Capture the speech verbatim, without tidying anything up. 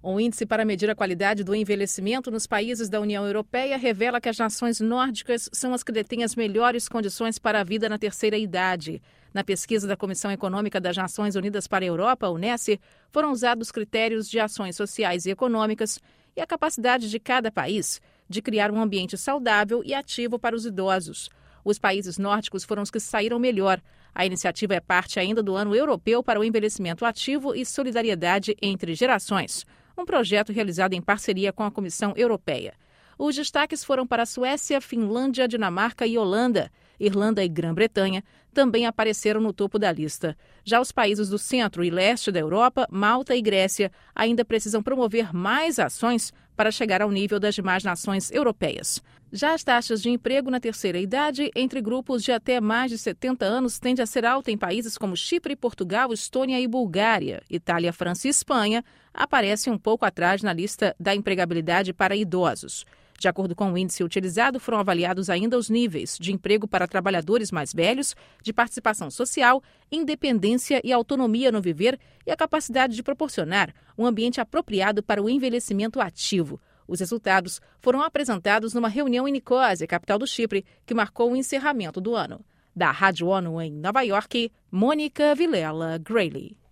O índice para medir a qualidade do envelhecimento nos países da União Europeia revela que as nações nórdicas são as que detêm as melhores condições para a vida na terceira idade. Na pesquisa da Comissão Econômica das Nações Unidas para a Europa, a Unesco, foram usados critérios de ações sociais e econômicas e a capacidade de cada país de criar um ambiente saudável e ativo para os idosos. Os países nórdicos foram os que saíram melhor. A iniciativa é parte ainda do Ano Europeu para o Envelhecimento Ativo e Solidariedade entre Gerações, um projeto realizado em parceria com a Comissão Europeia. Os destaques foram para a Suécia, Finlândia, Dinamarca e Holanda. Irlanda e Grã-Bretanha também apareceram no topo da lista. Já os países do centro e leste da Europa, Malta e Grécia, ainda precisam promover mais ações para chegar ao nível das demais nações europeias. Já as taxas de emprego na terceira idade entre grupos de até mais de setenta anos tende a ser alta em países como Chipre, Portugal, Estônia e Bulgária. Itália, França e Espanha aparecem um pouco atrás na lista da empregabilidade para idosos. De acordo com o índice utilizado, foram avaliados ainda os níveis de emprego para trabalhadores mais velhos, de participação social, independência e autonomia no viver e a capacidade de proporcionar um ambiente apropriado para o envelhecimento ativo. Os resultados foram apresentados numa reunião em Nicósia, capital do Chipre, que marcou o encerramento do ano. Da Rádio ONU em Nova York, Mônica Vilela Grayley.